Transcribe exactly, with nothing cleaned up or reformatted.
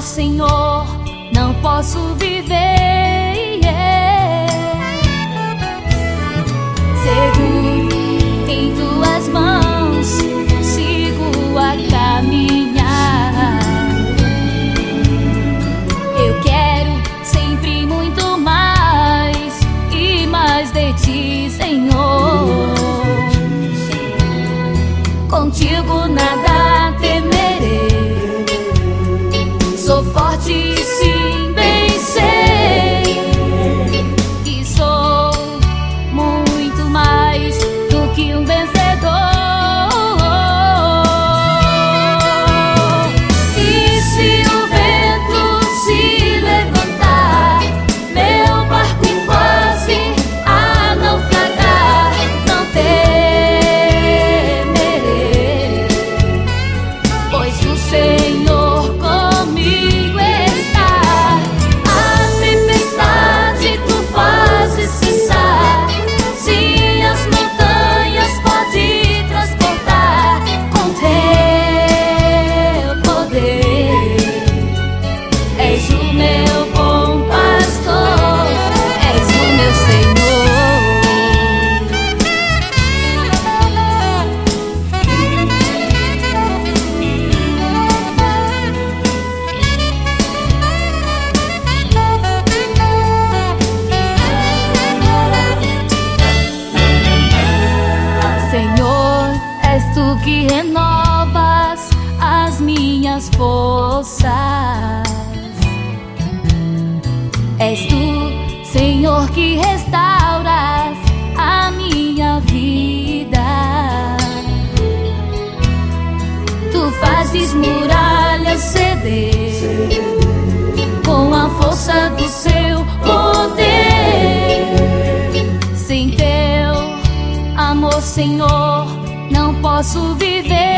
Senhor, não posso viver. Seguro em tuas mãos, sigo a caminhar. Eu quero sempre muito mais e mais de ti, Senhor. Contigo nada temerei. Sou forte e sim, bem sei que sou muito mais do que um vencedor. E se o vento se levantar, meu barco quase a naufragar, não temerei, pois o Senhor que renovas as minhas forças. És tu, Senhor, que restauras a minha vida. Tu fazes muralhas ceder com a força do seu poder. Sem teu amor, Senhor, não posso viver.